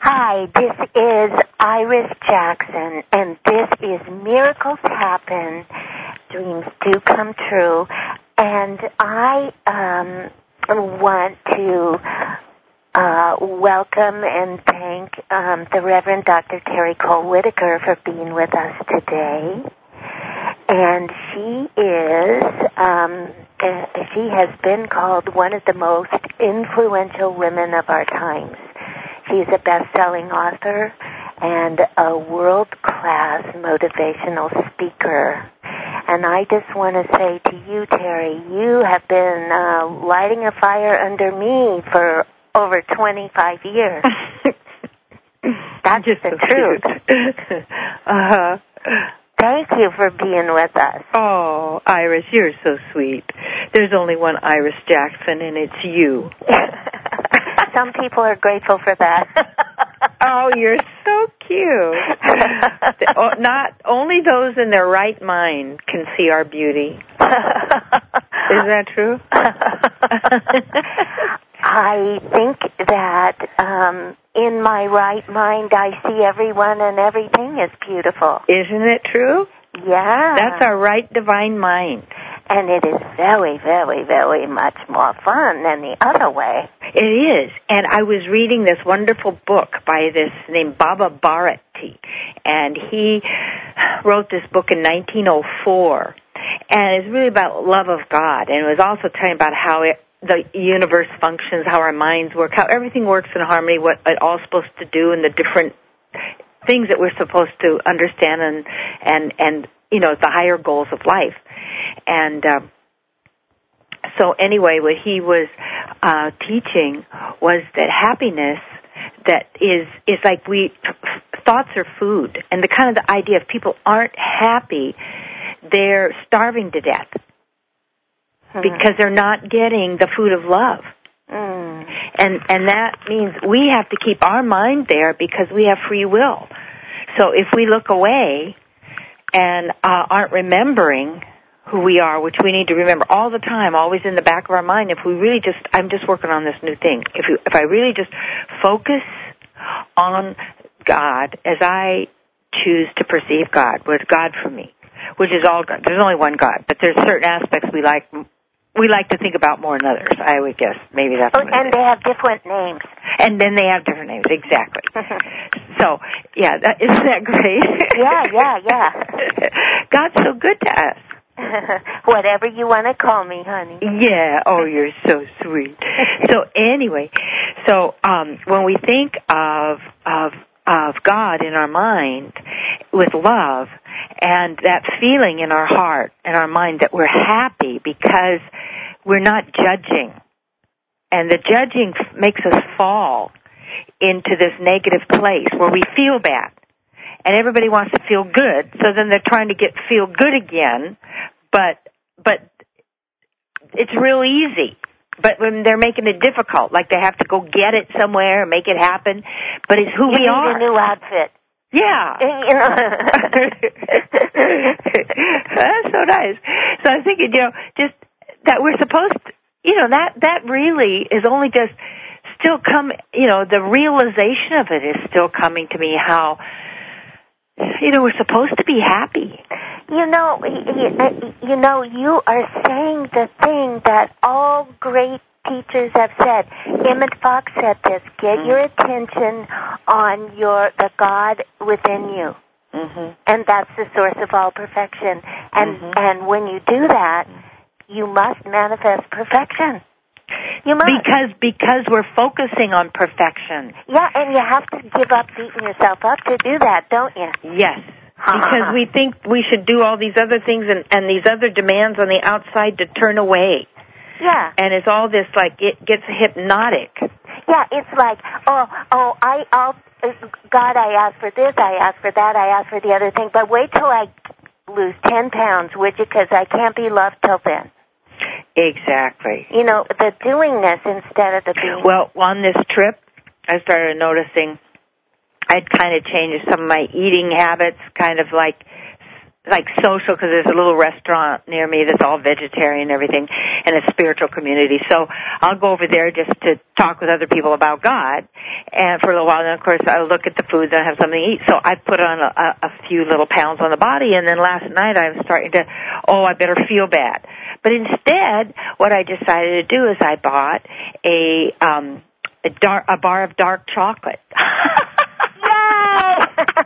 Hi, this is Iris Jackson, and this is Miracles Happen, Dreams Do Come True, and I want to welcome and thank the Reverend Dr. Terry Cole Whitaker for being with us today. And she has been called one of the most influential women of our times. She's a best-selling author and a world-class motivational speaker. And I just want to say to you, Terry, you have been lighting a fire under me for over 25 years. That's just the truth. Thank you for being with us. Oh, Iris, you're so sweet. There's only one Iris Jackson, and it's you. Some people are grateful for that. Oh, you're so cute. Not only those in their right mind can see our beauty. Isn't that true? I think that in my right mind, I see everyone and everything is beautiful. Isn't it true? Yeah. That's our right divine mind. And it is very, very, very much more fun than the other way. It is. And I was reading this wonderful book by this named Baba Bharati. And he wrote this book in 1904. And it's really about love of God. And it was also telling about how the universe functions, how our minds work, how everything works in harmony, what it all's supposed to do, and the different things that we're supposed to understand and you know, the higher goals of life. And so anyway, what he was teaching was that happiness that is like thoughts are food, and the kind of the idea if people aren't happy, they're starving to death because they're not getting the food of love. And that means we have to keep our mind there because we have free will. So if we look away and aren't remembering who we are, which we need to remember all the time, always in the back of our mind, if we really just, I'm just working on this new thing, if I really just focus on God as I choose to perceive God, what's God for me, which is all God. There's only one God, but there's certain aspects we like to think about more than others, I would guess. Maybe that's what and they have different names. And then they have different names, exactly. So, yeah, isn't that great? Yeah. God's so good to us. Whatever you want to call me, honey. Yeah, oh, you're so sweet. So anyway, when we think of God in our mind with love and that feeling in our heart and our mind that we're happy because we're not judging, and the judging makes us fall into this negative place where we feel bad. And everybody wants to feel good, so then they're trying to feel good again, but it's real easy. But when they're making it difficult, like they have to go get it somewhere, make it happen, but it's who we are. You need a new outfit. Yeah. That's so nice. So I'm thinking, just that we're supposed to, that really is only just still the realization of it is still coming to me how, we're supposed to be happy. You are saying the thing that all great teachers have said. Emmett Fox said this: get your attention on the God within you, and that's the source of all perfection. And when you do that, you must manifest perfection. You must. Because we're focusing on perfection. Yeah, and you have to give up beating yourself up to do that, don't you? Yes. Because we think we should do all these other things and these other demands on the outside to turn away. Yeah. And it's all this, it gets hypnotic. Yeah, it's like, God, I asked for this, I asked for that, I asked for the other thing, but wait till I lose 10 pounds, would you, because I can't be loved till then. Exactly. The doingness instead of the being. Well, on this trip, I started noticing I'd kind of changed some of my eating habits, kind of like like social, because there's a little restaurant near me that's all vegetarian and everything, and a spiritual community. So I'll go over there just to talk with other people about God, and for a little while, and of course I'll look at the foods and have something to eat. So I put on a few little pounds on the body, and then last night I was starting to, I better feel bad. But instead, what I decided to do is I bought a bar of dark chocolate. Yay!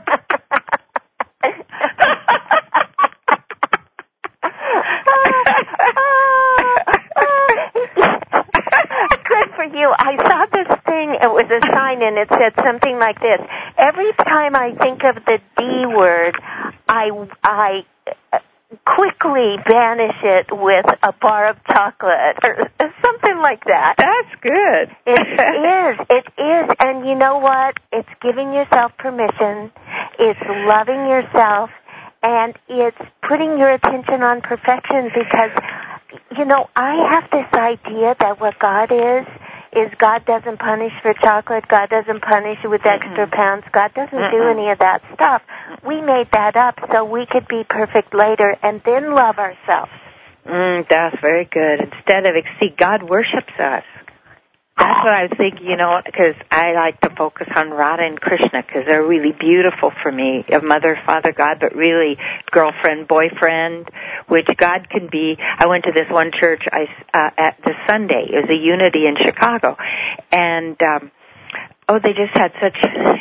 Good for you. I saw this thing. It was a sign, and it said something like this: every time I think of the D word, I quickly banish it with a bar of chocolate or something like that. That's good. It is. And you know what? It's giving yourself permission. It's loving yourself. And it's putting your attention on perfection because, I have this idea that what God is God doesn't punish for chocolate. God doesn't punish with extra pounds. God doesn't do any of that stuff. We made that up so we could be perfect later and then love ourselves. That's very good. Instead of, God worships us. That's what I was thinking, because I like to focus on Radha and Krishna because they're really beautiful for me, of Mother, Father, God, but really girlfriend, boyfriend, which God can be. I went to this one church at this Sunday. It was a Unity in Chicago. And, they just had such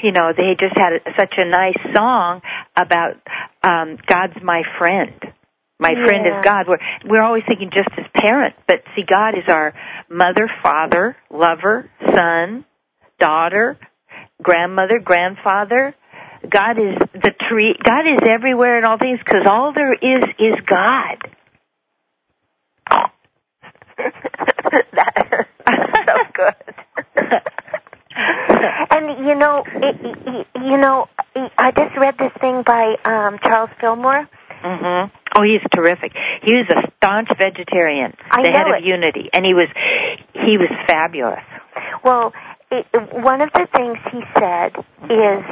a nice song about God's my friend. My friend is God. We're always thinking just as parent, but see, God is our mother, father, lover, son, daughter, grandmother, grandfather. God is the tree. God is everywhere in all things because all there is God. That's so good. And I just read this thing by Charles Fillmore. Mm-hmm. Oh, he's terrific. He was a staunch vegetarian, the head of Unity, and he was fabulous. Well, one of the things he said is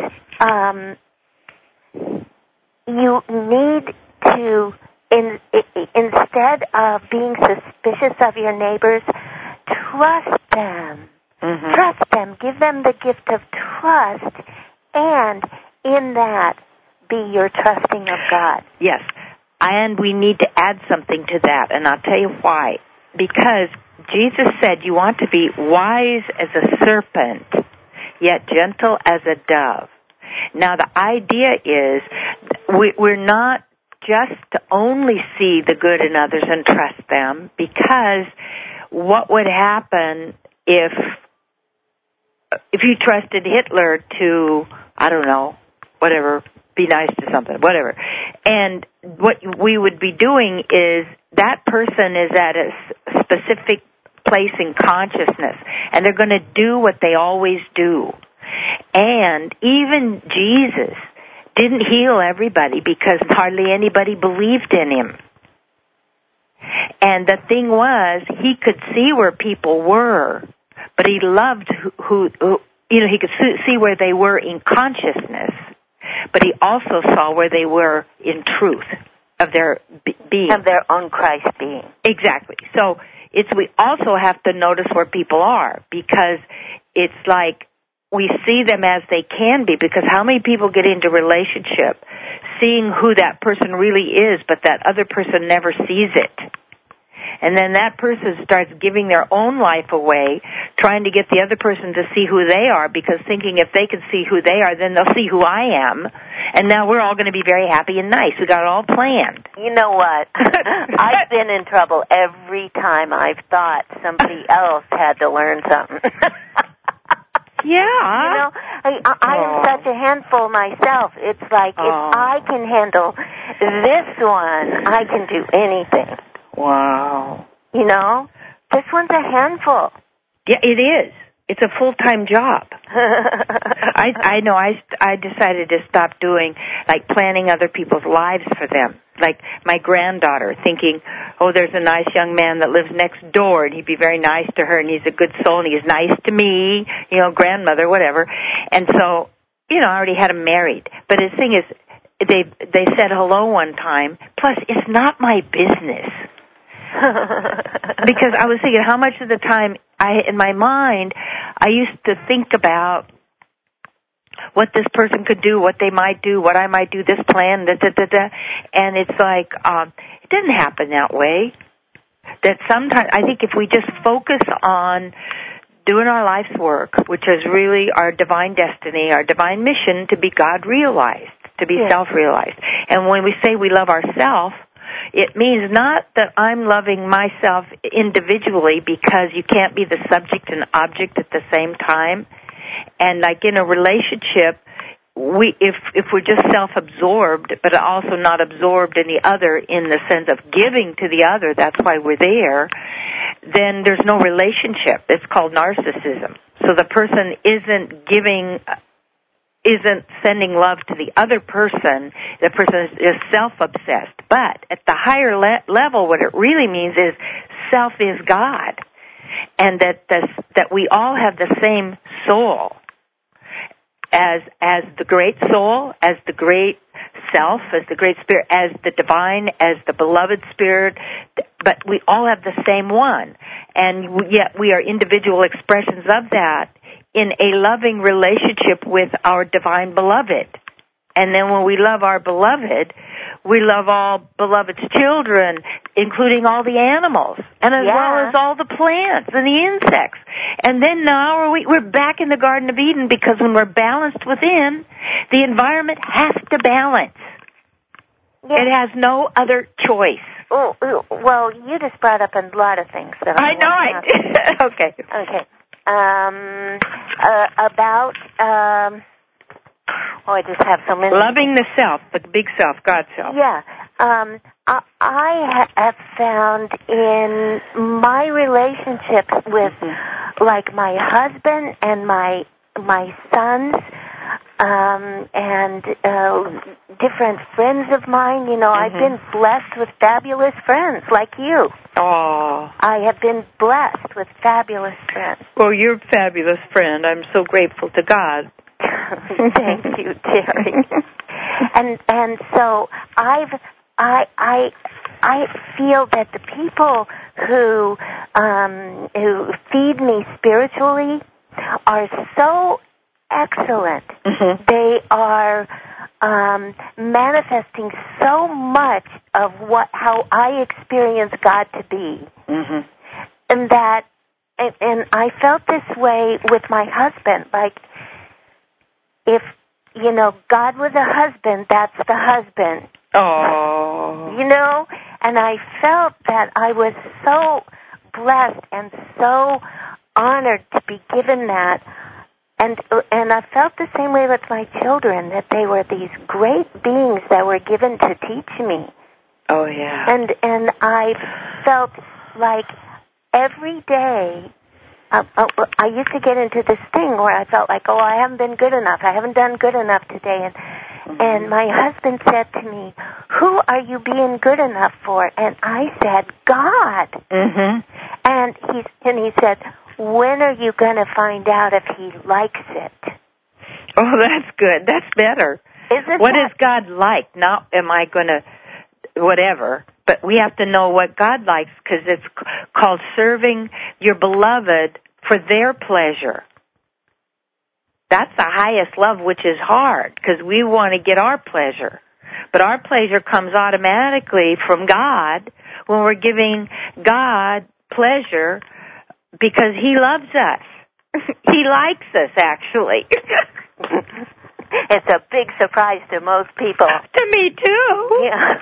you need to, instead of being suspicious of your neighbors, trust them. Mm-hmm. Trust them. Give them the gift of trust, and in that, be your trusting of God. Yes. And we need to add something to that, and I'll tell you why. Because Jesus said you want to be wise as a serpent, yet gentle as a dove. Now, the idea is we're not just to only see the good in others and trust them, because what would happen if you trusted Hitler to, be nice to something, whatever. And what we would be doing is that person is at a specific place in consciousness, and they're going to do what they always do. And even Jesus didn't heal everybody because hardly anybody believed in him. And the thing was, he could see where people were, but he loved who he could see where they were in consciousness. But he also saw where they were in truth of their being. Of their own Christ being. Exactly. So we also have to notice where people are, because it's like we see them as they can be, because how many people get into relationship seeing who that person really is, but that other person never sees it. And then that person starts giving their own life away, trying to get the other person to see who they are, because thinking if they can see who they are, then they'll see who I am. And now we're all going to be very happy and nice. We got it all planned. You know what? I've been in trouble every time I've thought somebody else had to learn something. Yeah. I am such a handful myself. It's like, if I can handle this one, I can do anything. Wow. This one's a handful. Yeah, it is. It's a full-time job. I know. I decided to stop doing, planning other people's lives for them. Like my granddaughter, thinking, there's a nice young man that lives next door, and he'd be very nice to her, and he's a good soul, and he's nice to me, grandmother, whatever. And so, I already had him married. But the thing is, they said hello one time. Plus, it's not my business. Because I was thinking how much of the time in my mind, I used to think about what this person could do, what they might do, what I might do, this plan, and it's like, it doesn't happen that way. That sometimes, I think if we just focus on doing our life's work, which is really our divine destiny, our divine mission to be God-realized, to be self-realized. And when we say we love ourselves, it means not that I'm loving myself individually, because you can't be the subject and object at the same time. And like in a relationship, if we're just self-absorbed, but also not absorbed in the other in the sense of giving to the other, that's why we're there, then there's no relationship. It's called narcissism. So the person isn't sending love to the other person. The person is self-obsessed. But at the higher level, what it really means is self is God, and that we all have the same soul as the great soul, as the great self, as the great spirit, as the divine, as the beloved spirit. But we all have the same one, and yet we are individual expressions of that in a loving relationship with our divine beloved. And then when we love our beloved, we love all beloved's children, including all the animals, and as well as all the plants and the insects. And then now we're back in the Garden of Eden, because when we're balanced within, the environment has to balance. Yes. It has no other choice. Oh, well, you just brought up a lot of things that I know I did. Okay. About, I just have so many. Loving the self, the big self, God's self. Yeah. I have found in my relationships with, like, my husband and my sons, and different friends of mine, I've been blessed with fabulous friends like you. Oh. I have been blessed with fabulous friends. Well, you're a fabulous friend. I'm so grateful to God. Thank you, Terry. And so I feel that the people who feed me spiritually are so excellent. They are manifesting so much of how I experience God to be, and I felt this way with my husband. Like, if God was a husband, that's the husband. Oh, and I felt that I was so blessed and so honored to be given that. And I felt the same way with my children, that they were these great beings that were given to teach me. Oh, yeah. And I felt like every day, I used to get into this thing where I felt like, I haven't been good enough. I haven't done good enough today. And my husband said to me, who are you being good enough for? And I said, God. And he said, when are you going to find out if he likes it? Oh, that's good. That's better. What is God like? Not am I going to whatever, but we have to know what God likes, because it's called serving your beloved for their pleasure. That's the highest love, which is hard, because we want to get our pleasure. But our pleasure comes automatically from God when we're giving God pleasure, because He loves us. He likes us, actually. It's a big surprise to most people. To me, too. Yeah.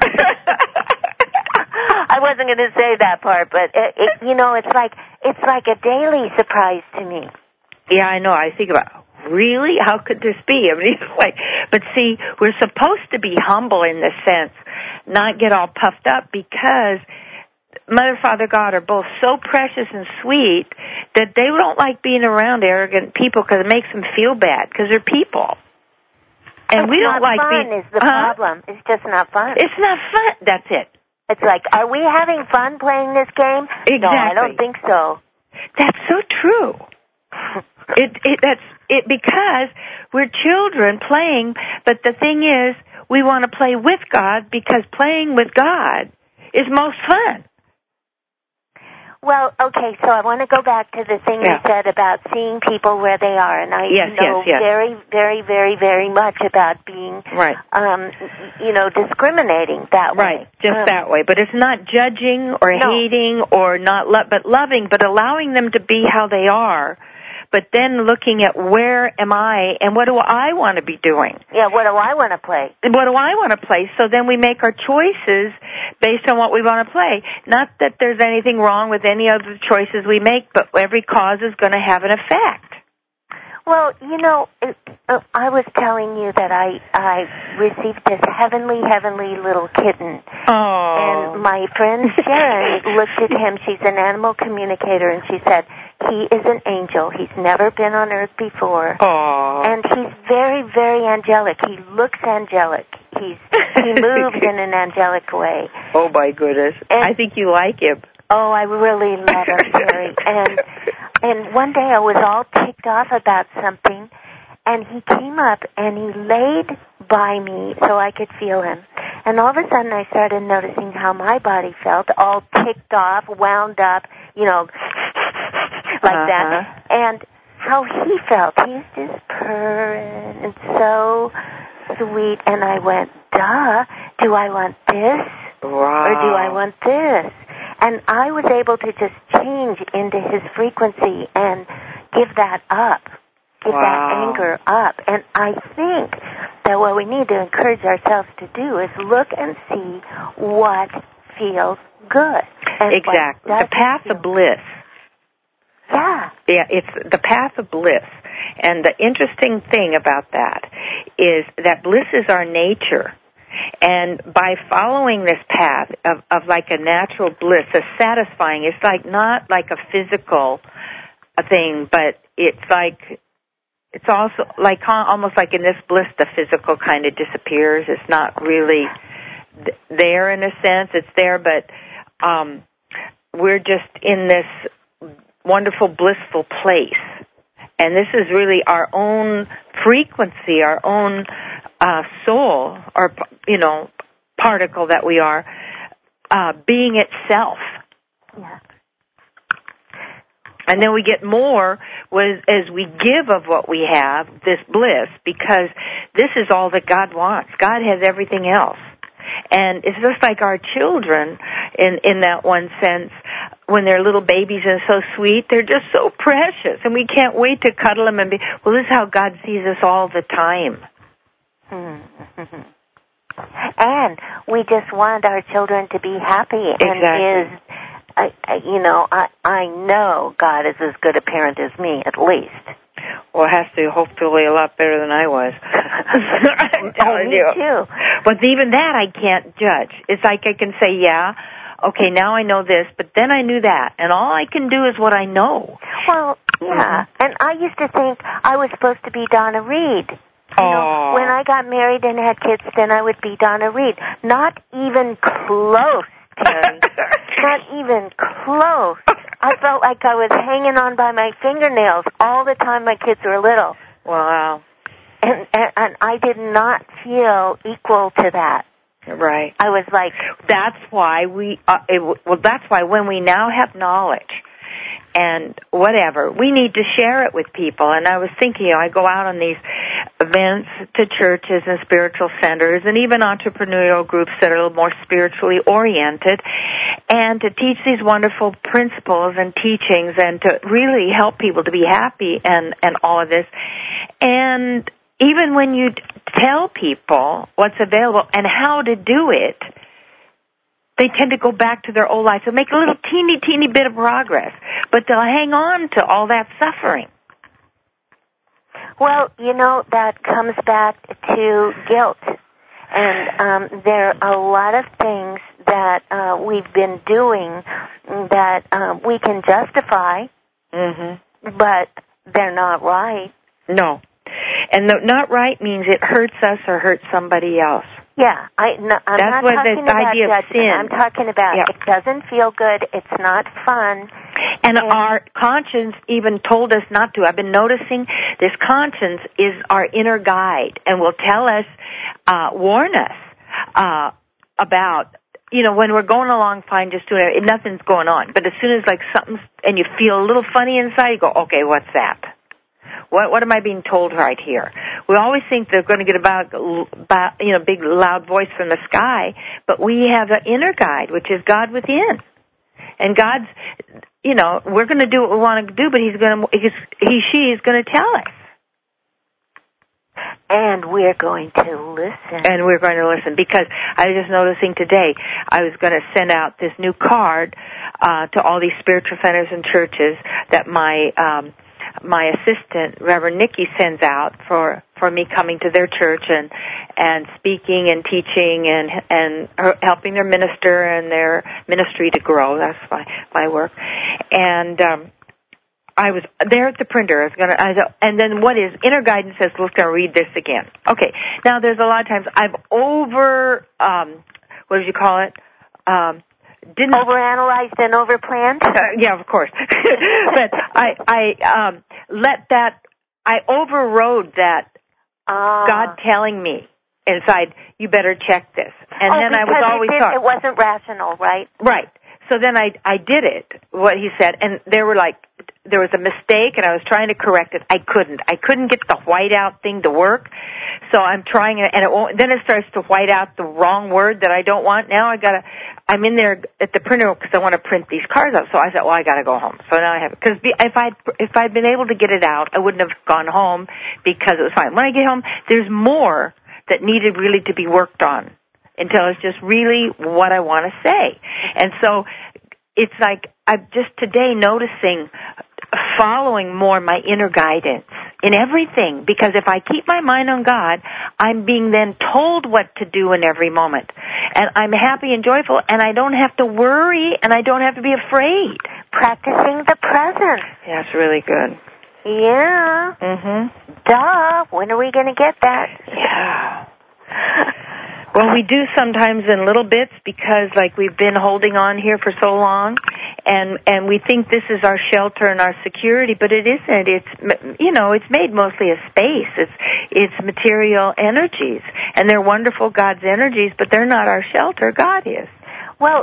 I wasn't going to say that part, but it's like a daily surprise to me. Yeah, I know. I think about, really? How could this be? I mean, but see, we're supposed to be humble in this sense, not get all puffed up, because Mother, Father, God are both so precious and sweet that they don't like being around arrogant people, because it makes them feel bad, because they're people. And it's we don't like being... It's not fun is the problem. It's just not fun. It's not fun. That's it. It's like, are we having fun playing this game? Exactly. No, I don't think so. That's so true. That's it, because we're children playing, but the thing is, we want to play with God because playing with God is most fun. Well, okay, so I want to go back to the thing you said about seeing people where they are, and I know very, very, very, very much about being, discriminating that way. Right, just that way. But it's not judging or hating or not, but loving, but allowing them to be how they are. But then looking at where am I and what do I want to be doing? Yeah, what do I want to play? What do I want to play? So then we make our choices based on what we want to play. Not that there's anything wrong with any of the choices we make, but every cause is going to have an effect. Well, I was telling you that I received this heavenly little kitten. Oh. And my friend Sharon looked at him. She's an animal communicator, and she said, he is an angel. He's never been on Earth before. Aww. And he's very, very angelic. He looks angelic. He moves in an angelic way. Oh, my goodness. And I think you like him. Oh, I really love him, Sherry. And one day I was all ticked off about something, and he came up and he laid by me so I could feel him. And all of a sudden I started noticing how my body felt, all ticked off, wound up, like that, and how he felt. He's just purring and so sweet, and I went, duh, do I want this? Wow. Or do I want this? And I was able to just change into his frequency and give that up, give that anger up. And I think that what we need to encourage ourselves to do is look and see what feels good. And exactly. The path of bliss. Yeah. Yeah, it's the path of bliss. And the interesting thing about that is that bliss is our nature. And by following this path of like a natural bliss, a satisfying, it's like not like a physical thing, but it's also like almost like in this bliss, the physical kind of disappears. It's not really there in a sense. It's there, but we're just in this wonderful, blissful place. And this is really our own frequency, our own soul, or, particle that we are, being itself. Yeah. And then we get more as we give of what we have, this bliss, because this is all that God wants. God has everything else. And it's just like our children, in that one sense, when they're little babies and so sweet, they're just so precious, and we can't wait to cuddle them and be, well, this is how God sees us all the time. Mm-hmm. And we just want our children to be happy. Exactly. And I know God is as good a parent as me, at least. Well, it has to hopefully a lot better than I was. Me too. But even that I can't judge. It's like I can say, yeah, okay, now I know this, but then I knew that, and all I can do is what I know. Well, yeah, and I used to think I was supposed to be Donna Reed. When I got married and had kids, then I would be Donna Reed. Not even close, Terry. Not even close. I felt like I was hanging on by my fingernails all the time my kids were little. Wow. And I did not feel equal to that. Right. I was like... That's why that's why when we now have knowledge and whatever, we need to share it with people. And I was thinking, I go out on these events to churches and spiritual centers and even entrepreneurial groups that are a little more spiritually oriented, and to teach these wonderful principles and teachings and to really help people to be happy and all of this. And even when you tell people what's available and how to do it, they tend to go back to their old life. They'll make a little teeny bit of progress, but they'll hang on to all that suffering. Well, that comes back to guilt. And there are a lot of things that we've been doing that we can justify, but they're not right. No. And not right means it hurts us or hurts somebody else. Yeah, I'm not talking about idea of sin. I'm talking about it doesn't feel good, it's not fun, And our conscience even told us not to. I've been noticing this conscience is our inner guide and will tell us, warn us about, when we're going along fine, just doing it, nothing's going on. But as soon as like something's, and you feel a little funny inside, you go, okay, what's that? What am I being told right here? We always think they're going to get a big loud voice from the sky, but we have an inner guide, which is God within. And God's, we're going to do what we want to do, but she is going to tell us. And we're going to listen. And we're going to listen, because I was just noticing today, I was going to send out this new card to all these spiritual centers and churches that my assistant, Reverend Nikki, sends out for me coming to their church and speaking and teaching and helping their minister and their ministry to grow. That's my work. And I was there at the printer. And then what is inner guidance says, let's go read this again. Okay. Now there's a lot of times I've what did you call it? Didn't overanalyzed and overplanned? Yeah, of course. But I overrode that God telling me inside, you better check this. And then I was always taught. It wasn't rational, right? Right. So then I did it, what he said, and there was a mistake, and I was trying to correct it. I couldn't get the white out thing to work. So I'm trying it, and it won't. Then it starts to white out the wrong word that I don't want. Now I'm in there at the printer because I want to print these cards out. So I said, well, I got to go home. So now I have it. Because if I'd been able to get it out, I wouldn't have gone home because it was fine. When I get home, there's more that needed really to be worked on until it's just really what I want to say. And so it's like I'm just today noticing, following more my inner guidance in everything, because if I keep my mind on God, I'm being then told what to do in every moment. And I'm happy and joyful, and I don't have to worry, and I don't have to be afraid. Practicing the present. Yeah, it's really good. Yeah. Mm-hmm. Duh. When are we going to get that? Yeah. Well, we do sometimes in little bits because, like, we've been holding on here for so long, and we think this is our shelter and our security, but it isn't. It's made mostly of space. It's material energies, and they're wonderful God's energies, but they're not our shelter. God is. Well,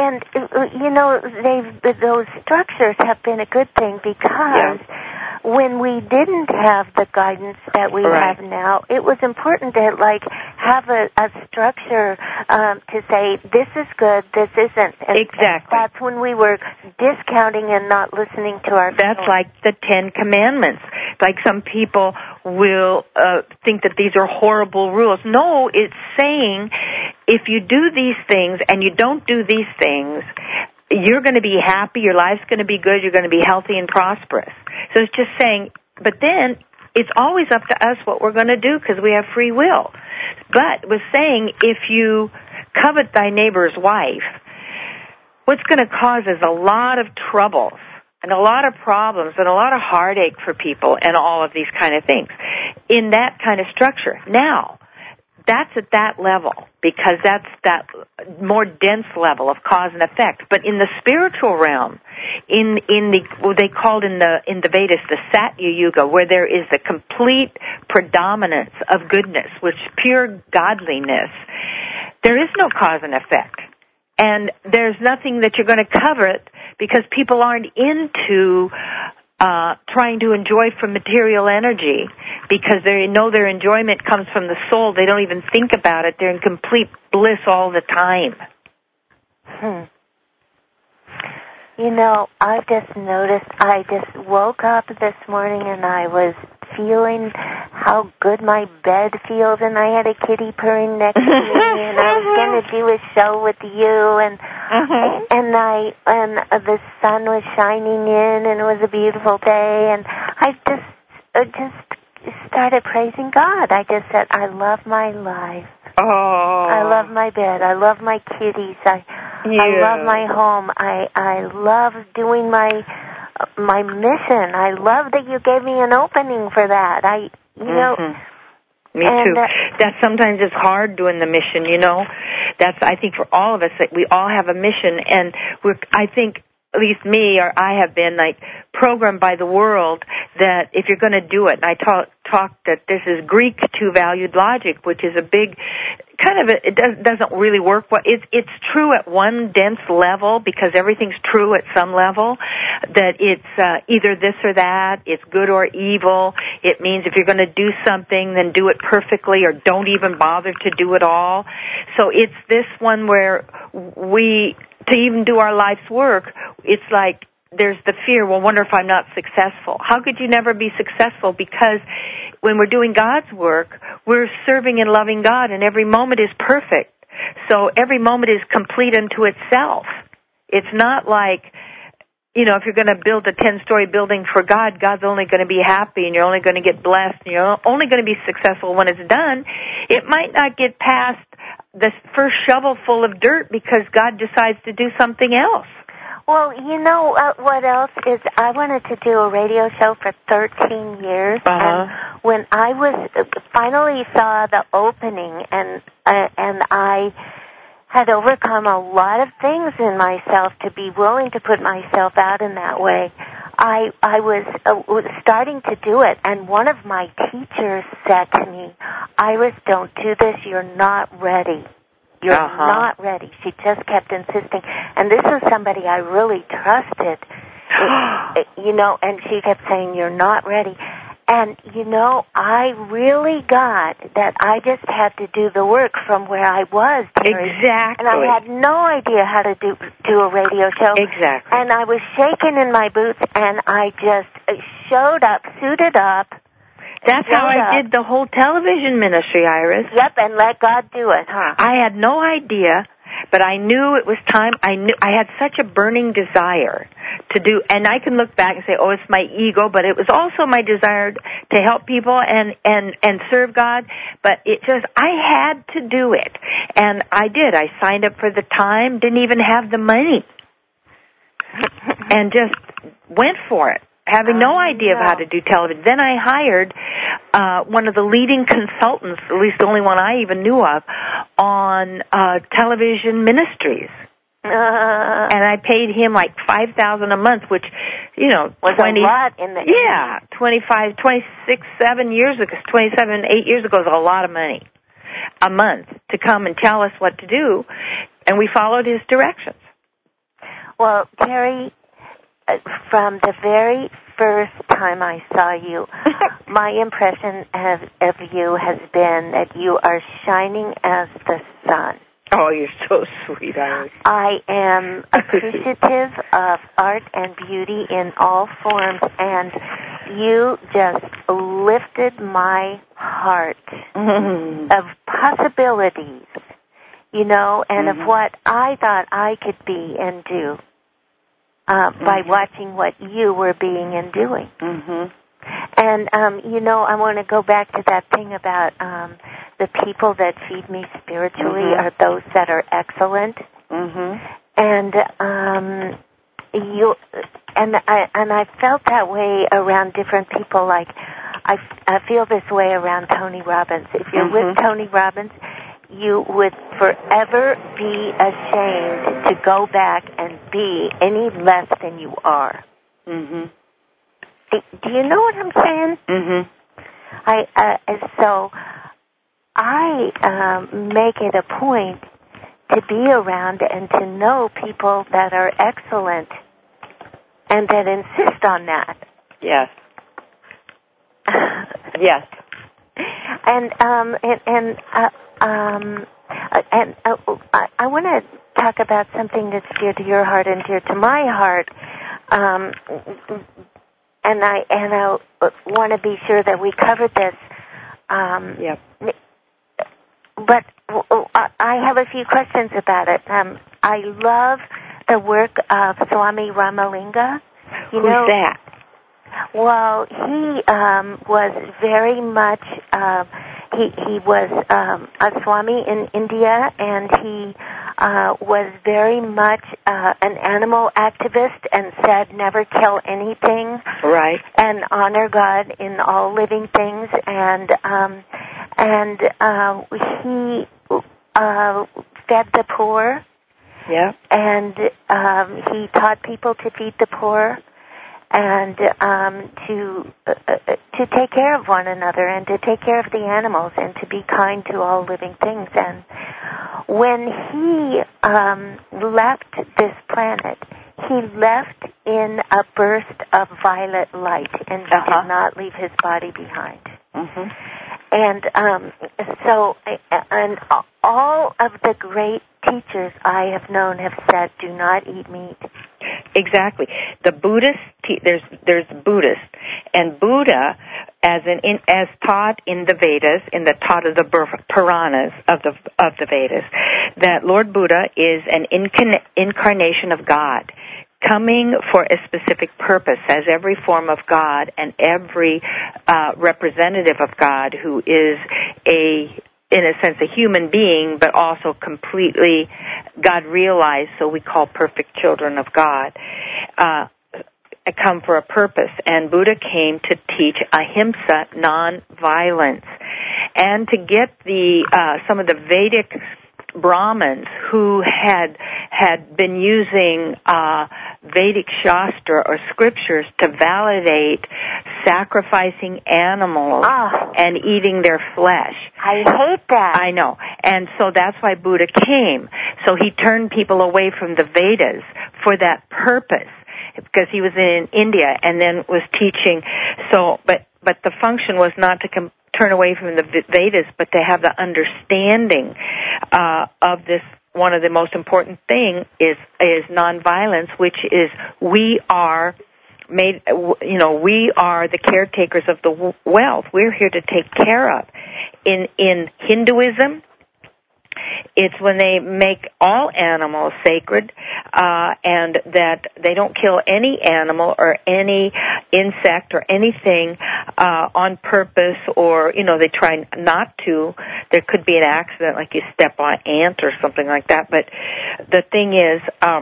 those structures have been a good thing because when we didn't have the guidance that we have now, it was important to have a structure to say this is good, this isn't. And exactly. That's when we were discounting and not listening to our. That's like the 10 Commandments. Like some people will think that these are horrible rules. No, it's saying if you do these things and you don't do these things, you're going to be happy, your life's going to be good, you're going to be healthy and prosperous. So it's just saying, but then it's always up to us what we're going to do because we have free will. But it was saying if you covet thy neighbor's wife, what's going to cause is a lot of troubles and a lot of problems and a lot of heartache for people and all of these kind of things in that kind of structure. Now, that's at that level because that's that more dense level of cause and effect. But in the spiritual realm, in what they called in the Vedas the Satya Yuga, where there is the complete predominance of goodness, which is pure godliness, there is no cause and effect. And there's nothing that you're going to covet because people aren't into trying to enjoy from material energy because they know their enjoyment comes from the soul. They don't even think about it. They're in complete bliss all the time. I've just noticed, I just woke up this morning and I was feeling how good my bed feels, and I had a kitty purring next to me, and I was going to do a show with you, and the sun was shining in, and it was a beautiful day, and I just started praising God. I just said, I love my life. Oh. I love my bed. I love my kitties. I love my home. I love doing my mission. I love that you gave me an opening for that. Me too. That sometimes is hard doing the mission, That's, I think, for all of us, that we all have a mission, and I think at least me or I have been like programmed by the world that if you're going to do it, and I talked that this is Greek two-valued logic, which is a big kind of it doesn't really work. It's true at one dense level because everything's true at some level. That it's either this or that. It's good or evil. It means if you're going to do something, then do it perfectly, or don't even bother to do it all. So it's this one where to even do our life's work, it's like there's the fear, well, wonder if I'm not successful. How could you never be successful? Because when we're doing God's work, we're serving and loving God, and every moment is perfect. So every moment is complete unto itself. It's not like, if you're going to build a 10-story building for God, God's only going to be happy, and you're only going to get blessed, and you're only going to be successful when it's done. It might not get past the first shovel full of dirt because God decides to do something else. Well, what else is, I wanted to do a radio show for 13 years, and when I finally saw the opening, and I had overcome a lot of things in myself to be willing to put myself out in that way, I was starting to do it, and one of my teachers said to me, Iris, don't do this, you're not ready. You're not ready. She just kept insisting. And this is somebody I really trusted, and she kept saying, you're not ready. And, I really got that I just had to do the work from where I was, Terry. Exactly. And I had no idea how to do a radio show. Exactly. And I was shaking in my boots, and I just showed up, suited up. That's how I did the whole television ministry, Iris. Yep, and let God do it, huh? I had no idea, but I knew it was time. I had such a burning desire to do, and I can look back and say, it's my ego, but it was also my desire to help people and serve God, but I had to do it, and I did. I signed up for the time, didn't even have the money, and just went for it. Having no idea of how to do television. Then I hired one of the leading consultants, at least the only one I even knew of, on television ministries. And I paid him like $5,000 a month, which, was a lot in the 8 years ago is a lot of money a month to come and tell us what to do, and we followed his directions. Well, Terry, from the very first time I saw you, my impression of you has been that you are shining as the sun. Oh, you're so sweet, Iris. I am appreciative of art and beauty in all forms, and you just lifted my heart of possibilities, and of what I thought I could be and do. By watching what you were being and doing. And, I want to go back to that thing about the people that feed me spiritually are those that are excellent. And I felt that way around different people. Like I feel this way around Tony Robbins. If you're with Tony Robbins, you would forever be ashamed to go back and be any less than you are. Do you know what I'm saying? So I make it a point to be around and to know people that are excellent and that insist on that. Yes. Yes. And I want to talk about something that's dear to your heart and dear to my heart, and I want to be sure that we covered this. Yep. But I have a few questions about it. I love the work of Swami Ramalinga. Who's that? Well, he was very much. He was a Swami in India, and he was very much an animal activist and said never kill anything. Right. And honor God in all living things. And he fed the poor, Yeah. And he taught people to feed the poor and to take care of one another and to take care of the animals and to be kind to all living things. And when he left this planet, he left in a burst of violet light, and he did not leave his body behind. Mm-hmm. And and all of the great teachers I have known have said, do not eat meat. Exactly. The Buddhist, there's Buddhist, and Buddha, as taught in the Vedas, in the taught of the Puranas of the Vedas, that Lord Buddha is an incarnation of God, coming for a specific purpose, as every form of God and every representative of God who is in a sense, a human being, but also completely God realized, so we call perfect children of God, come for a purpose. And Buddha came to teach ahimsa, non-violence, and to get some of the Vedic Brahmins who had been using Vedic Shastra or scriptures to validate sacrificing animals and eating their flesh. I hate that. I know. And so that's why Buddha came. So he turned people away from the Vedas for that purpose, because he was in India and then was teaching. So, but the function was not to turn away from the Vedas, but to have the understanding of this. One of the most important thing is nonviolence, which is we are the caretakers of the wealth. We're here to take care of. In Hinduism, it's when they make all animals sacred, and that they don't kill any animal or any insect or anything on purpose, or they try not to. There could be an accident, like you step on an ant or something like that. But the thing is,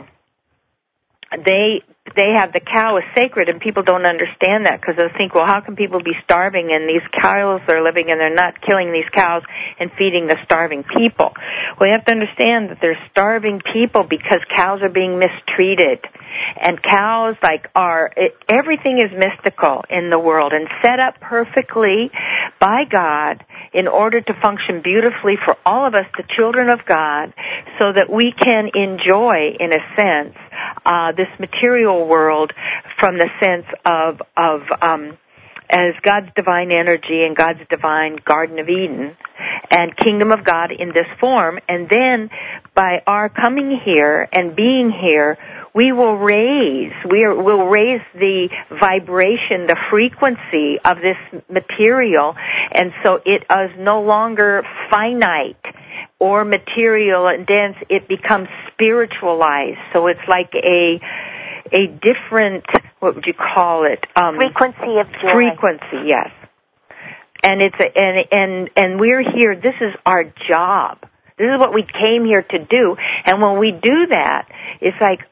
they have the cow is sacred, and people don't understand that, because they'll think, well, how can people be starving and these cows are living and they're not killing these cows and feeding the starving people? Well, you have to understand that they're starving people because cows are being mistreated. And cows, everything is mystical in the world and set up perfectly by God in order to function beautifully for all of us, the children of God, so that we can enjoy, in a sense, this material world from the sense of as God's divine energy and God's divine Garden of Eden and Kingdom of God in this form. And then by our coming here and being here, we'll raise the vibration, the frequency of this material, and so it is no longer finite or material and dense. It becomes spiritualized. So it's like a different, what would you call it? Frequency of joy. Frequency, yes. And and we're here. This is our job. This is what we came here to do. And when we do that, it's like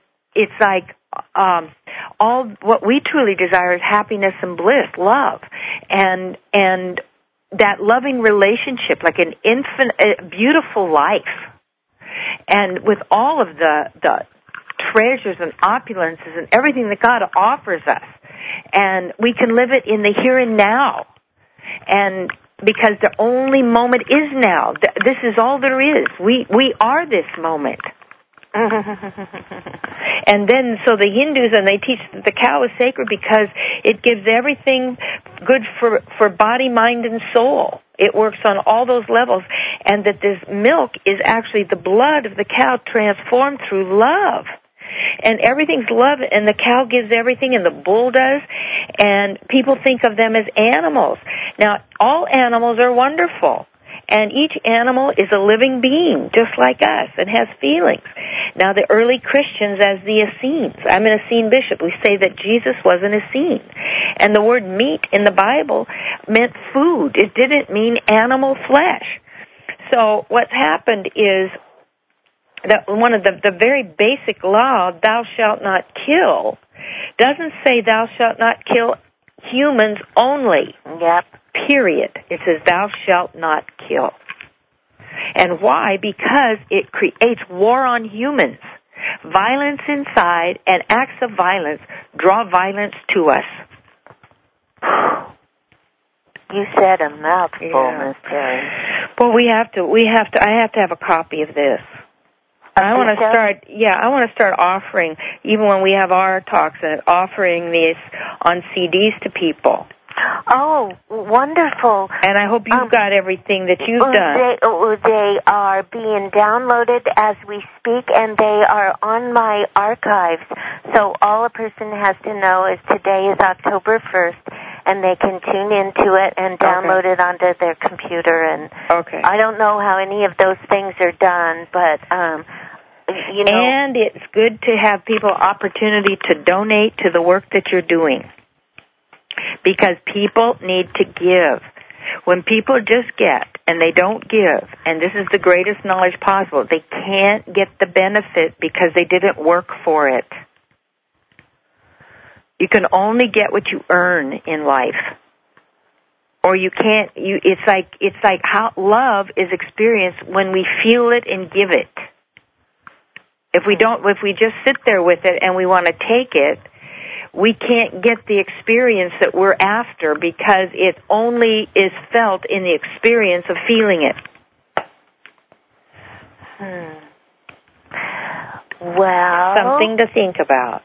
all what we truly desire is happiness and bliss, love, and that loving relationship, like an infinite, beautiful life, and with all of the treasures and opulences and everything that God offers us, and we can live it in the here and now, and because the only moment is now. This is all there is. We are this moment. And then, so the Hindus, and they teach that the cow is sacred because it gives everything good for body, mind, and soul. It works on all those levels, and that this milk is actually the blood of the cow transformed through love. And everything's love, and the cow gives everything, and the bull does, and people think of them as animals. Now, all animals are wonderful. And each animal is a living being, just like us, and has feelings. Now, the early Christians, as the Essenes, I'm an Essene bishop, we say that Jesus was an Essene. And the word meat in the Bible meant food. It didn't mean animal flesh. So what's happened is that one of the very basic law, thou shalt not kill, doesn't say thou shalt not kill humans only. Yep. Period. It says, thou shalt not kill. And why? Because it creates war on humans. violence inside, and acts of violence draw violence to us. You said a mouthful, Miss Terry. Well, I have to have a copy of this. I want to start offering, even when we have our talks, offering these on CDs to people. Oh, wonderful. And I hope you've got everything that you've done. They are being downloaded as we speak, and they are on my archives. So all a person has to know is today is October 1st, and they can tune into it and download it onto their computer. And I don't know how any of those things are done, but... you know. And it's good to have people opportunity to donate to the work that you're doing, because people need to give. When people just get and they don't give, and this is the greatest knowledge possible, they can't get the benefit because they didn't work for it. You can only get what you earn in life. Or you can't, it's like how love is experienced when we feel it and give it. If we just sit there with it and we want to take it, we can't get the experience that we're after because it only is felt in the experience of feeling it. Well, something to think about.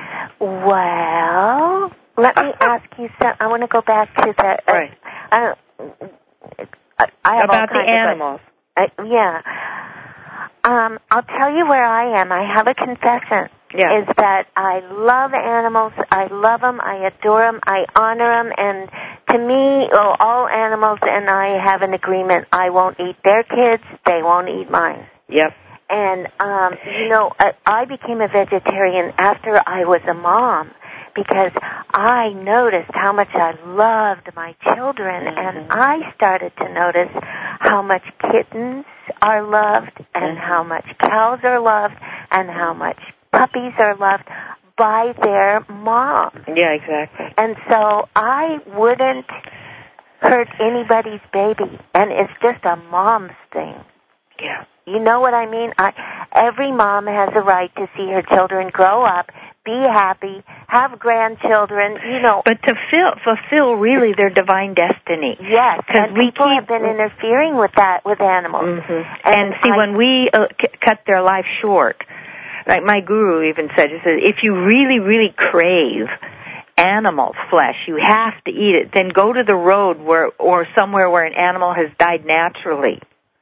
Well, let me ask you something. I want to go back to that. Right. I have about the animals. Yeah. I'll tell you where I am. I have a confession. Yeah. Is that I love animals. I love them. I adore them. I honor them. And to me, all animals and I have an agreement. I won't eat their kids. They won't eat mine. Yep. And, I became a vegetarian after I was a mom because I noticed how much I loved my children, and I started to notice how much kittens are loved and how much cows are loved and how much puppies are loved by their mom. Yeah, exactly. And so I wouldn't hurt anybody's baby, and it's just a mom's thing. Yeah. You know what I mean? Every mom has a right to see her children grow up, be happy, have grandchildren, But to fulfill really their divine destiny. Yes, and people have been interfering with that, with animals. Mm-hmm. And see, when we cut their life short, like my guru even said, he said, if you really, really crave animal flesh, you have to eat it, then go to the road or somewhere where an animal has died naturally.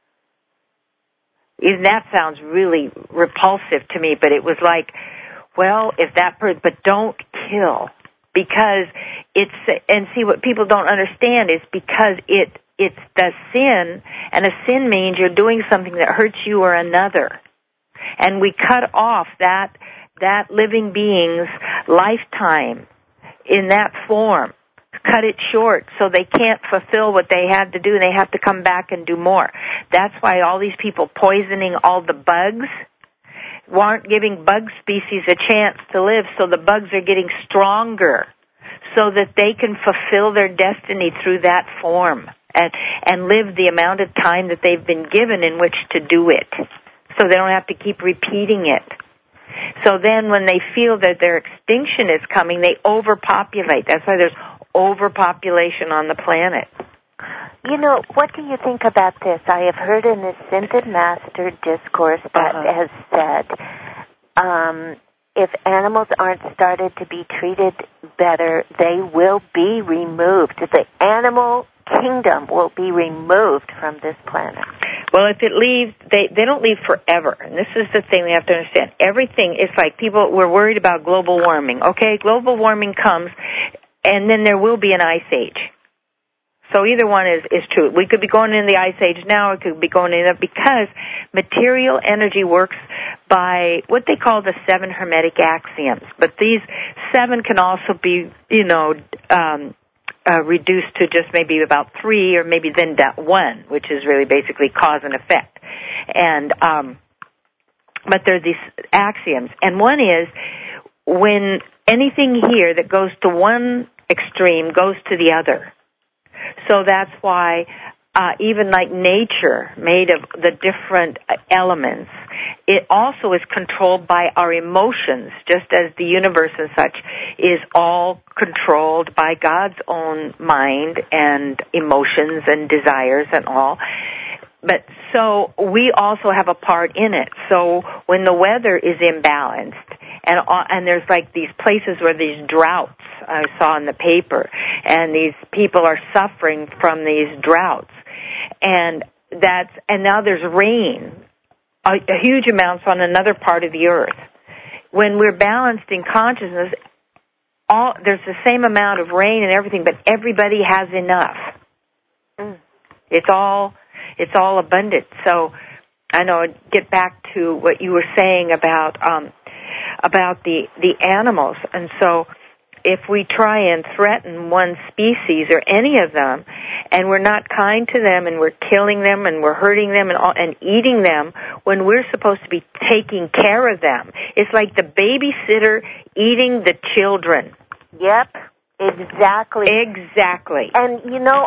Even that sounds really repulsive to me, but it was like, well, but don't kill, because and see, what people don't understand is because it's the sin, and a sin means you're doing something that hurts you or another. And we cut off that living being's lifetime in that form. Cut it short so they can't fulfill what they had to do, and they have to come back and do more. That's why all these people poisoning all the bugs aren't giving bug species a chance to live, so the bugs are getting stronger so that they can fulfill their destiny through that form and live the amount of time that they've been given in which to do it, so they don't have to keep repeating it. So then when they feel that their extinction is coming, they overpopulate. That's why there's overpopulation on the planet. What do you think about this? I have heard in this Ascended Master discourse that has said, if animals aren't started to be treated better, they will be removed. The animal kingdom will be removed from this planet. Well, if it leaves, they don't leave forever. And this is the thing we have to understand. Everything is like we're worried about global warming. Okay, global warming comes, and then there will be an ice age. So either one is true. We could be going into the ice age now, it could be going into because material energy works by what they call the 7 hermetic axioms. But these 7 can also be, reduced to just maybe about 3 or maybe then 1, which is really basically cause and effect. And but there are these axioms. And one is when anything here that goes to one extreme goes to the other. So that's why even like nature made of the different elements, it also is controlled by our emotions, just as the universe and such is all controlled by God's own mind and emotions and desires and all. But so we also have a part in it. So when the weather is imbalanced, and there's like these places where these droughts I saw in the paper, and these people are suffering from these droughts, and now there's rain, a huge amounts on another part of the earth. When we're balanced in consciousness, there's the same amount of rain and everything, but everybody has enough. It's all abundant. So I know, get back to what you were saying about the animals. And so if we try and threaten one species or any of them, and we're not kind to them, and we're killing them, and we're hurting them, and eating them, when we're supposed to be taking care of them, it's like the babysitter eating the children. Yep. Exactly. Exactly. And you know,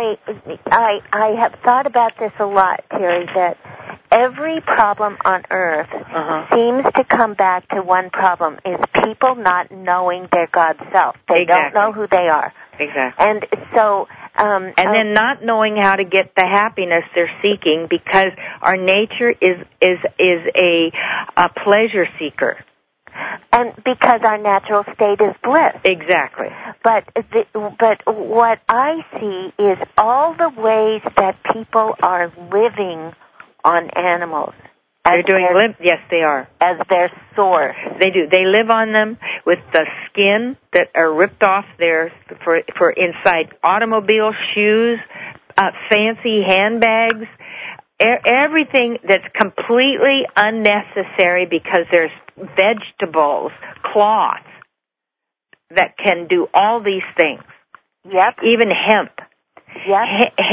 I have thought about this a lot, Terry, that every problem on earth seems to come back to one problem, is people not knowing their God self. They don't know who they are. Exactly. And so and then not knowing how to get the happiness they're seeking, because our nature is a pleasure seeker. And because our natural state is bliss. Exactly. But what I see is all the ways that people are living on animals. Yes, they are. As their source. They do. They live on them with the skin that are ripped off for inside automobiles, shoes, fancy handbags, everything that's completely unnecessary, because there's vegetables, cloth that can do all these things. Yep. Even hemp. Yep.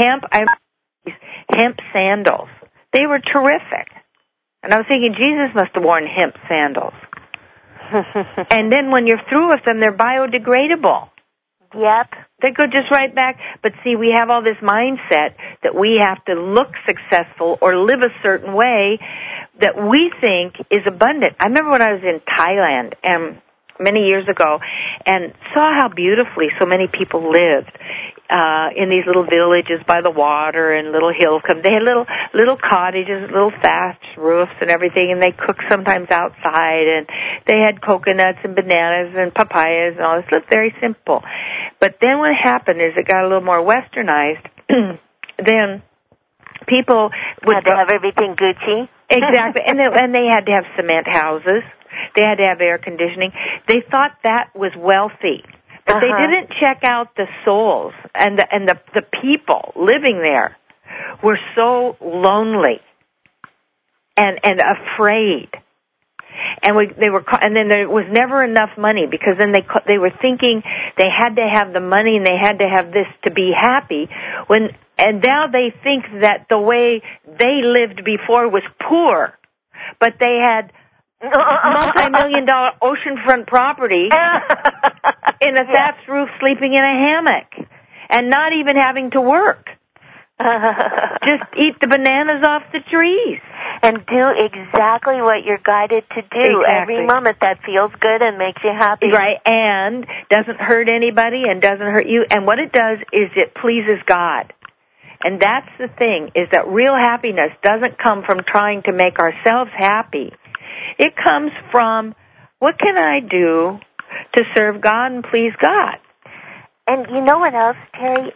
Hemp sandals. They were terrific. And I was thinking, Jesus must have worn hemp sandals. And then when you're through with them, they're biodegradable. Yep. They go just right back. But see, we have all this mindset that we have to look successful or live a certain way that we think is abundant. I remember when I was in Thailand many years ago, and saw how beautifully so many people lived in these little villages by the water and little hills. They had little cottages, little thatched roofs and everything, and they cooked sometimes outside, and they had coconuts and bananas and papayas and all this. It looked very simple. But then what happened is it got a little more westernized. Then people would had to have everything Gucci. Exactly, and they had to have cement houses. They had to have air conditioning. They thought that was wealthy, but they didn't check out the souls, and the people living there were so lonely and afraid. And then there was never enough money, because then they were thinking they had to have the money and they had to have this to be happy, and now they think that the way they lived before was poor, but they had multi-million-dollar oceanfront property in a thatched roof, sleeping in a hammock, and not even having to work. Just eat the bananas off the trees. And do exactly what you're guided to do every moment that feels good and makes you happy. Right, and doesn't hurt anybody and doesn't hurt you. And what it does is it pleases God. And that's the thing, is that real happiness doesn't come from trying to make ourselves happy. It comes from, what can I do to serve God and please God? And you know what else, Terry?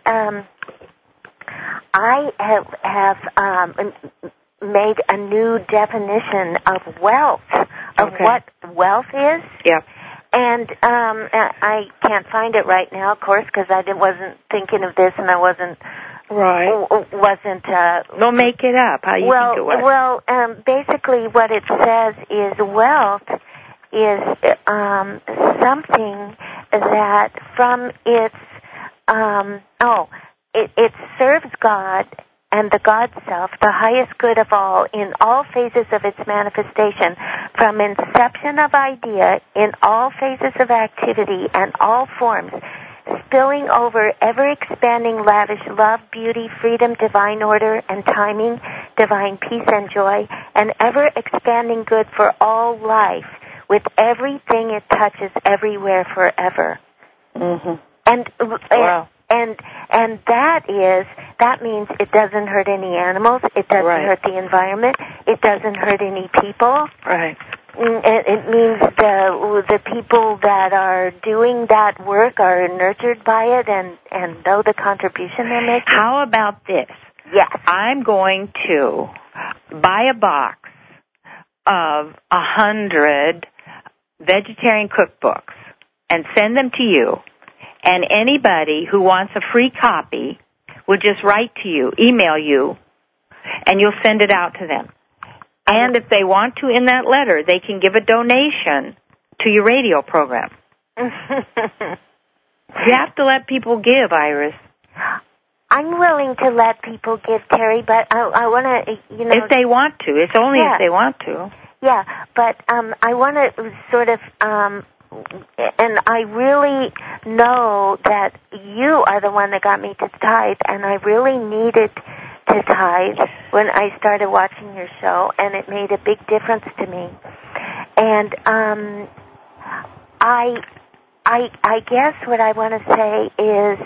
I have made a new definition of wealth, of what wealth is. Yeah. And I can't find it right now, of course, because I wasn't thinking of this, and I wasn't. Right. Don't make it up. How you think it was? Well, basically what it says is wealth is something that from its it serves God and the God self, the highest good of all, in all phases of its manifestation, from inception of idea, in all phases of activity and all forms. spilling over, ever-expanding, lavish love, beauty, freedom, divine order and timing, divine peace and joy, and ever-expanding good for all life, with everything it touches everywhere forever. Mm-hmm. And wow. And that means it doesn't hurt any animals, it doesn't hurt the environment, it doesn't hurt any people. Right. It means the people that are doing that work are nurtured by it and know the contribution they're making. How about this? Yes. I'm going to buy a box of 100 vegetarian cookbooks and send them to you. And anybody who wants a free copy will just write to you, email you, and you'll send it out to them. And if they want to, in that letter, they can give a donation to your radio program. You have to let people give, Iris. I'm willing to let people give, Terry, but I want to, If they want to. It's only if they want to. Yeah, but I want to sort of, and I really know that you are the one that got me to tithe, and I really needed to tithe when I started watching your show, and it made a big difference to me. And I guess what I want to say is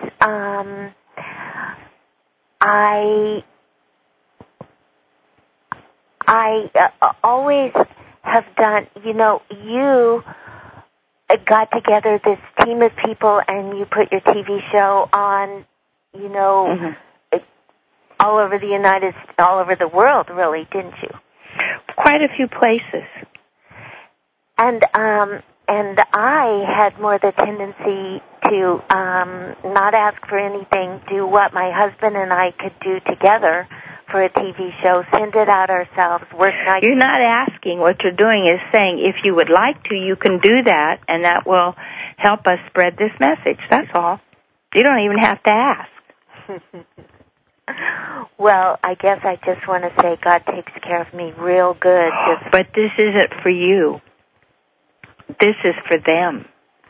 I always have done, you got together this team of people and you put your TV show on, all over all over the world, really, didn't you? Quite a few places. And I had more the tendency to not ask for anything, do what my husband and I could do together for a TV show, send it out ourselves, work nights. You're not asking. What you're doing is saying, if you would like to, you can do that, and that will help us spread this message. That's all. You don't even have to ask. Well, I guess I just want to say God takes care of me real good. But this isn't for you. This is for them.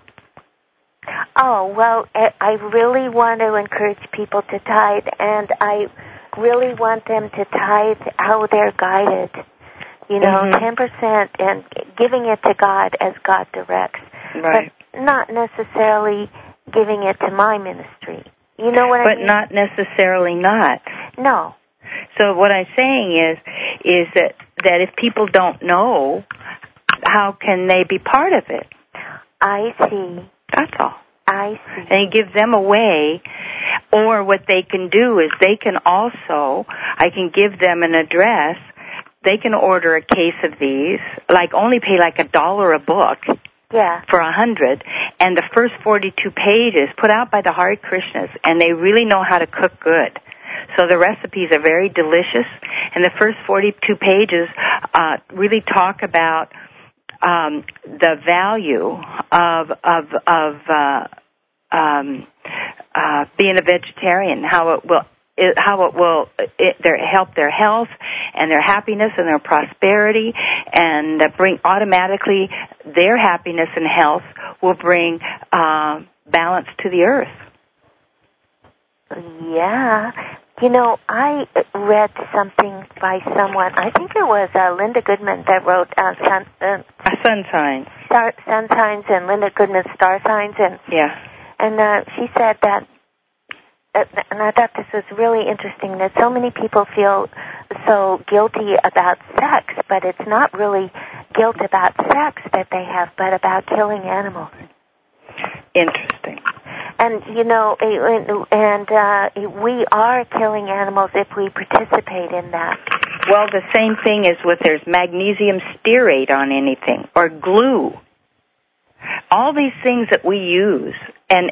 Oh, well, I really want to encourage people to tithe, and I really want them to tithe how they're guided. 10% and giving it to God as God directs. Right. But not necessarily giving it to my ministry. You know what I mean? But not necessarily not. No. So what I'm saying is that if people don't know, how can they be part of it? I see. That's all. I see. And you give them a way, or what they can do is they can also, I can give them an address, they can order a case of these, only pay $1 a book. Yeah. For 100, and the first 42 pages put out by the Hare Krishnas, and they really know how to cook good. So the recipes are very delicious, and the first 42 pages really talk about the value of being a vegetarian, how it will help their health and their happiness and their prosperity, and bring automatically their happiness and health will bring balance to the earth. Yeah. I read something by someone, I think it was Linda Goodman that wrote Sun Signs. Sun Signs, and Linda Goodman's Star Signs. And she said that, and I thought this was really interesting, that so many people feel so guilty about sex, but it's not really guilt about sex that they have, but about killing animals. Interesting. And, we are killing animals if we participate in that. Well, the same thing is there's magnesium stearate on anything, or glue. All these things that we use, and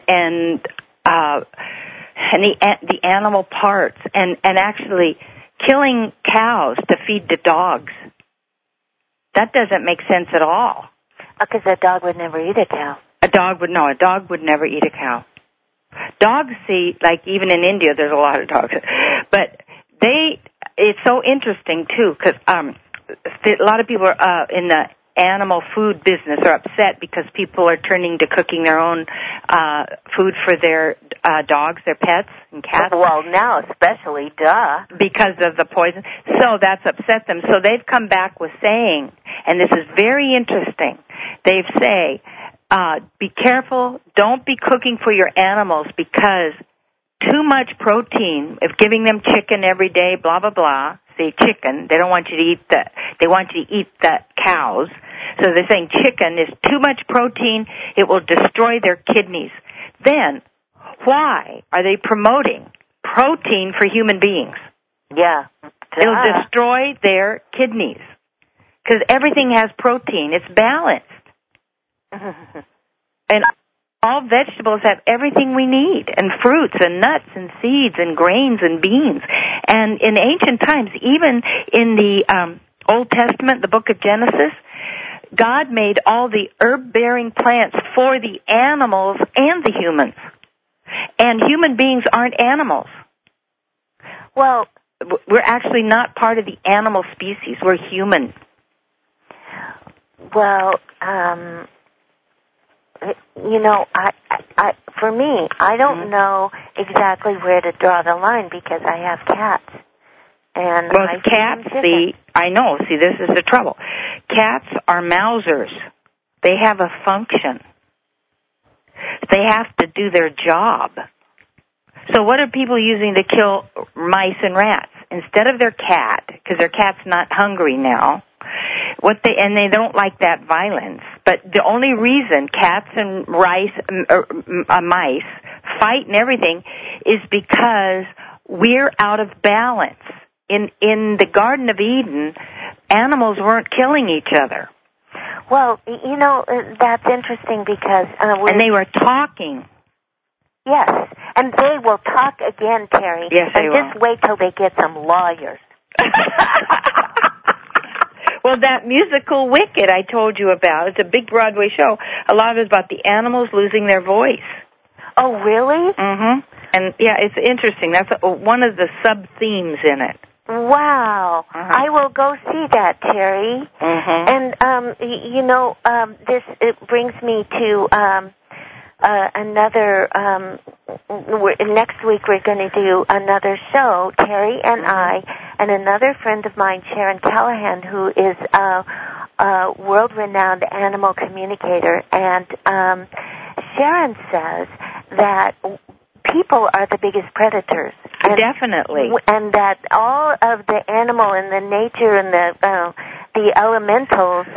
the animal parts, and actually killing cows to feed the dogs. That doesn't make sense at all. Because a dog would never eat a cow. A dog would never eat a cow. Dogs see, even in India, there's a lot of dogs. But it's so interesting, too, because a lot of people are in the animal food business are upset because people are turning to cooking their own food for their dogs, their pets, and cats. Well, now especially, duh. Because of the poison. So that's upset them. So they've come back with saying, and this is very interesting, they say, be careful, don't be cooking for your animals because too much protein, if giving them chicken every day, blah, blah, blah, say chicken, they don't want you to eat they want you to eat the cows. So they're saying chicken is too much protein, it will destroy their kidneys. Then, why are they promoting protein for human beings? Yeah. It'll destroy their kidneys. Because everything has protein. It's balanced. And all vegetables have everything we need, and fruits and nuts and seeds and grains and beans. And in ancient times, even in the Old Testament, the book of Genesis, God made all the herb-bearing plants for the animals and the humans. And human beings aren't animals. Well, we're actually not part of the animal species. We're human. Well, you know, I for me, I don't know exactly where to draw the line because I have cats. And well, cats, I know. See, this is the trouble. Cats are mousers. They have a function. They have to do their job. So what are people using to kill mice and rats? Instead of their cat, because their cat's not hungry now, and they don't like that violence. But the only reason cats and mice fight and everything is because we're out of balance. In the Garden of Eden, animals weren't killing each other. Well, you know, that's interesting because... and they were talking. Yes, and they will talk again, Terry. Yes, they will. And just wait till they get some lawyers. Well, that musical Wicked I told you about, it's a big Broadway show. A lot of it is about the animals losing their voice. Oh, really? Mm-hmm. And, yeah, it's interesting. That's one of the sub-themes in it. Wow. I will go see that, Terry. And, you know, it brings me to another, next week we're going to do another show, Terry and I, and another friend of mine, Sharon Callahan, who is a world-renowned animal communicator. And Sharon says that people are the biggest predators. Definitely. And that all of the animal and the nature and the elementals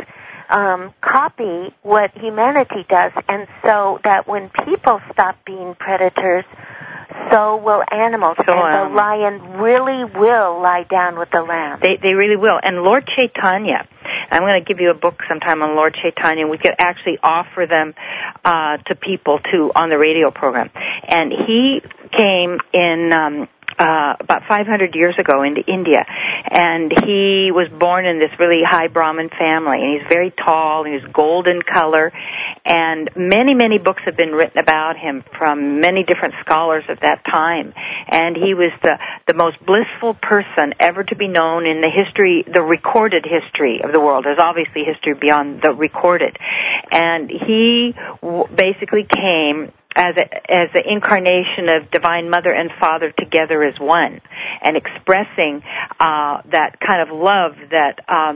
copy what humanity does, and so that when people stop being predators, so will animals. The lion really will lie down with the lamb. They really will. And Lord Chaitanya, I'm going to give you a book sometime on Lord Chaitanya. We could actually offer them to people, too, on the radio program. And he came in... about 500 years ago into India, and he was born in this really high Brahmin family, and he's very tall, and he's golden color, and many, many books have been written about him from many different scholars of that time, and he was the most blissful person ever to be known in the recorded history of the world. There's obviously history beyond the recorded, and he basically came as the incarnation of Divine Mother and Father together as one, and expressing that kind of love that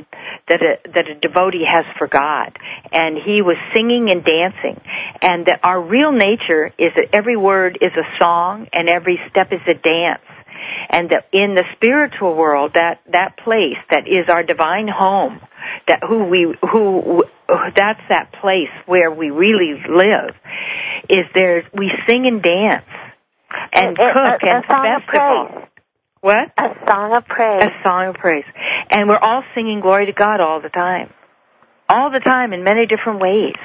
a devotee has for God. And he was singing and dancing, and that our real nature is that every word is a song and every step is a dance. And that in the spiritual world, that place that is our divine home, that's that place where we really live, we sing and dance and cook and festival. What? A song of praise. A song of praise. And we're all singing glory to God all the time. All the time in many different ways.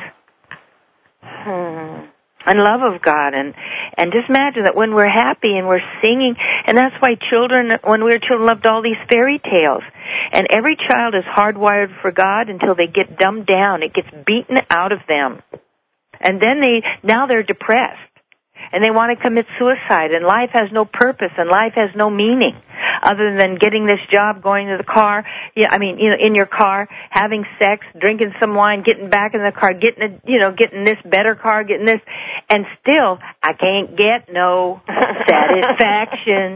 And love of God, and just imagine that when we're happy and we're singing, and that's why when we were children, loved all these fairy tales. And every child is hardwired for God until they get dumbed down. It gets beaten out of them. And then now they're depressed. And they want to commit suicide, and life has no purpose, and life has no meaning. other than getting this job, going to the car, in your car, having sex, drinking some wine, getting back in the car, getting this better car, getting this, and still I can't get no satisfaction.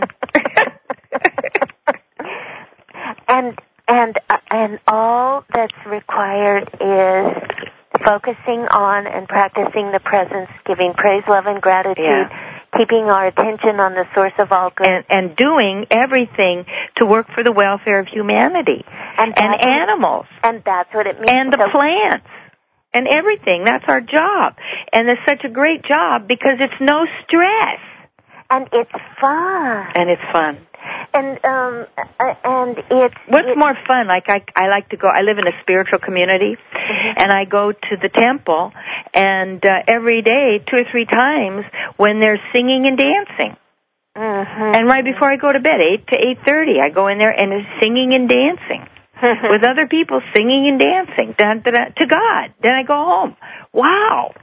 And all that's required is focusing on and practicing the presence, giving praise, love, and gratitude, keeping our attention on the source of all good. And doing everything to work for the welfare of humanity and animals. And that's what it means. And the plants. And everything. That's our job. And it's such a great job because it's no stress. And it's fun. And it's fun. And it's... What's more fun? Like, I like to go, I live in a spiritual community, and I go to the temple, and every day, 2 or 3 times, when they're singing and dancing. And right before I go to bed, 8 to 8:30, I go in there, and it's singing and dancing. With other people singing and dancing to God. Then I go home. Wow.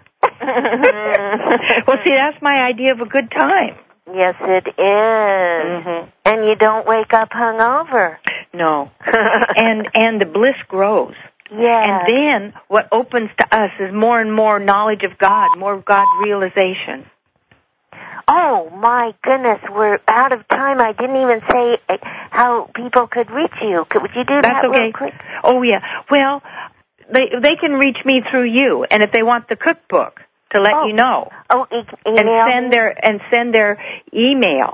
Well, see, that's my idea of a good time. Yes, it is. And you don't wake up hungover. No. and the bliss grows. Yeah. And then what opens to us is more and more knowledge of God, more God realization. Oh, my goodness, we're out of time. I didn't even say how people could reach you. Would you do that real quick? Oh, yeah. Well, they can reach me through you, and if they want the cookbook, to let you know. Oh, email and send their email.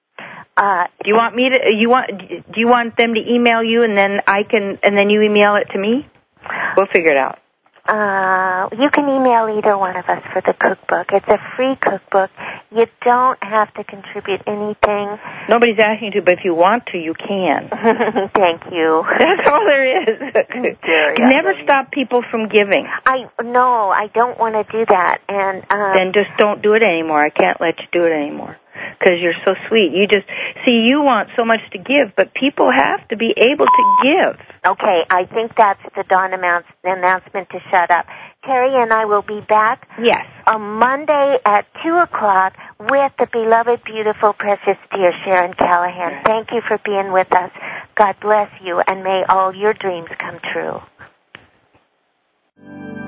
Do you want me to? Do you want them to email you, and then you email it to me? We'll figure it out. You can email either one of us for the cookbook. It's a free cookbook. You don't have to contribute anything. Nobody's asking you to, but if you want to, you can. Thank you. That's all there is. Never stop people from giving. I don't want to do that. And then just don't do it anymore. I can't let you do it anymore because you're so sweet. You want so much to give, but people have to be able to give. Okay, I think that's the dawn announcement to shut up. Terry and I will be back on Monday at 2 o'clock with the beloved, beautiful, precious, dear Sharon Callahan. Thank you for being with us. God bless you, and may all your dreams come true.